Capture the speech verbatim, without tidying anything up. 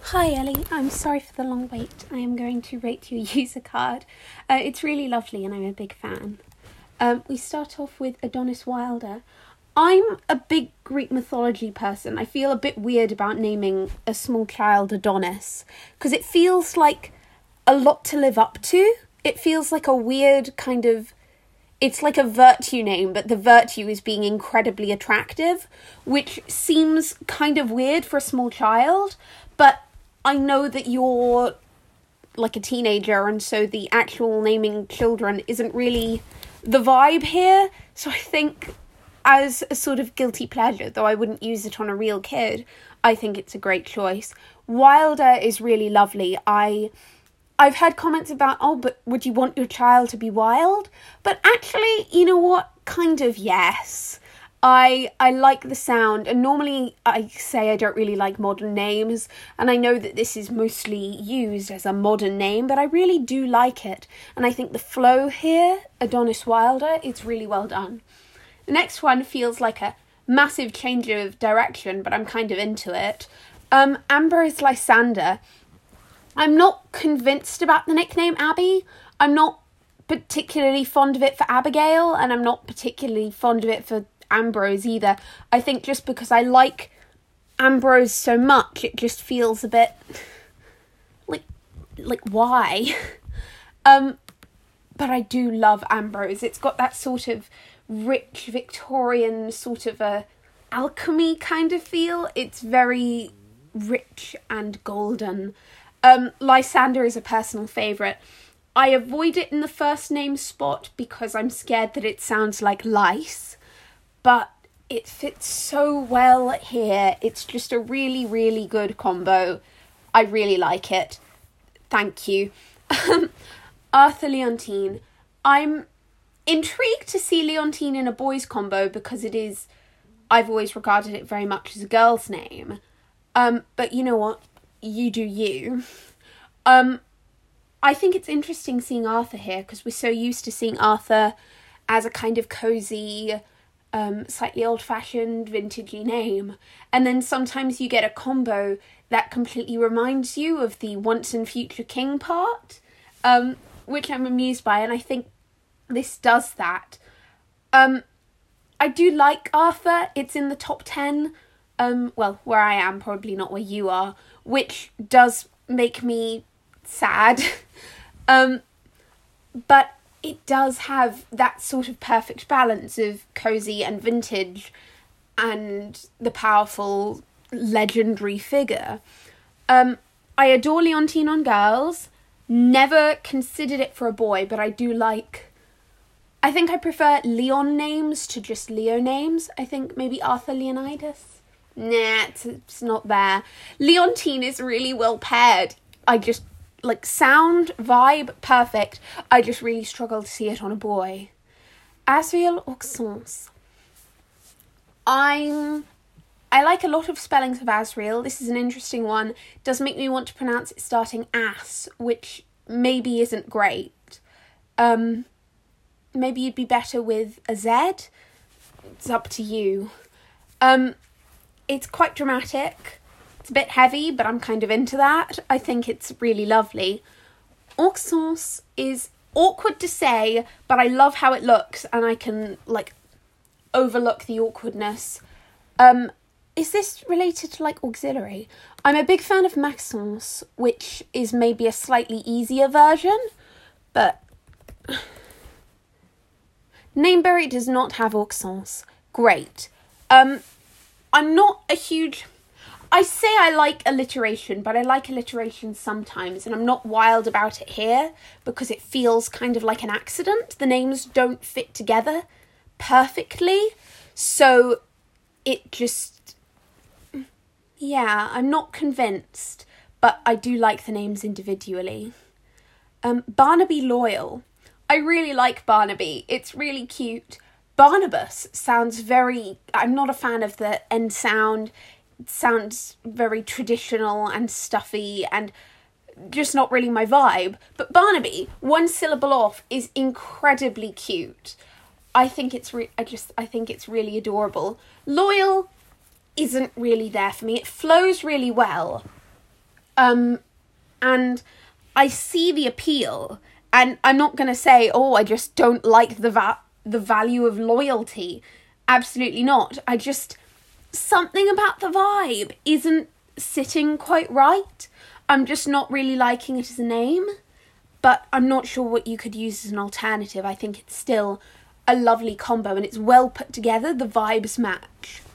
Hi Ellie, I'm sorry for the long wait. I am going to rate your user card. Uh, it's really lovely and I'm a big fan. Um, we start off with Adonis Wilder. I'm a big Greek mythology person. I feel a bit weird about naming a small child Adonis because it feels like a lot to live up to. It feels like a weird kind of... It's like a virtue name, but the virtue is being incredibly attractive, which seems kind of weird for a small child, but I know that you're like a teenager, and so the actual naming children isn't really the vibe here. So I think as a sort of guilty pleasure, though I wouldn't use it on a real kid, I think it's a great choice. Wilder is really lovely. I... I've heard comments about, oh, but would you want your child to be wild? But actually, you know what? Kind of yes. I I like the sound, and normally I say I don't really like modern names, and I know that this is mostly used as a modern name, but I really do like it. And I think the flow here, Adonis Wilder, it's really well done. The next one feels like a massive change of direction, but I'm kind of into it. Um, Ambrose Lysander. I'm not convinced about the nickname Abby. I'm not particularly fond of it for Abigail, and I'm not particularly fond of it for Ambrose either. I think just because I like Ambrose so much, it just feels a bit like, like why? um, but I do love Ambrose. It's got that sort of rich Victorian sort of a alchemy kind of feel. It's very rich and golden. Um, Lysander is a personal favourite. I avoid it in the first name spot because I'm scared that it sounds like lice, but it fits so well here. It's just a really, really good combo. I really like it. Thank you. Arthur Leontine. I'm intrigued to see Leontine in a boys combo because it is, I've always regarded it very much as a girl's name. Um, but you know what? You do you. Um, I think it's interesting seeing Arthur here because we're so used to seeing Arthur as a kind of cosy, um, slightly old-fashioned, vintagey name. And then sometimes you get a combo that completely reminds you of the once and future king part, um, which I'm amused by, and I think this does that. Um, I do like Arthur. It's in the top ten. Um, well, where I am, probably not where you are, which does make me sad. um, but it does have that sort of perfect balance of cozy and vintage and the powerful legendary figure. Um, I adore Leontine on girls. Never considered it for a boy, but I do like... I think I prefer Leon names to just Leo names. I think maybe Arthur Leonidas. Nah, it's, it's not there. Leontine is really well paired. I just, like, sound, vibe, perfect. I just really struggle to see it on a boy. Asriel Auxence. I'm... I like a lot of spellings of Asriel. This is an interesting one. It does make me want to pronounce it starting as, which maybe isn't great. Um, maybe you'd be better with a Z. It's up to you. Um... It's quite dramatic. It's a bit heavy, but I'm kind of into that. I think it's really lovely. Auxence is awkward to say, but I love how it looks, and I can, like, overlook the awkwardness. Um, is this related to, like, auxiliary? I'm a big fan of Maxence, which is maybe a slightly easier version, but... Nameberry does not have Auxence. Great. Um... I'm not a huge... I say I like alliteration, but I like alliteration sometimes, and I'm not wild about it here because it feels kind of like an accident. The names don't fit together perfectly, so it just... Yeah, I'm not convinced, but I do like the names individually. Um, Barnaby Loyal. I really like Barnaby. It's really cute. Barnabas sounds very... I'm not a fan of the end sound. It sounds very traditional and stuffy and just not really my vibe. But Barnaby, one syllable off, is incredibly cute. I think it's re- I just I think it's really adorable. Loyal isn't really there for me. It flows really well, Um, and I see the appeal, and I'm not going to say, oh, I just don't like the va- the value of loyalty. Absolutely not. I just, something about the vibe isn't sitting quite right. I'm just not really liking it as a name, but I'm not sure what you could use as an alternative. I think it's still a lovely combo, and it's well put together. The vibes match.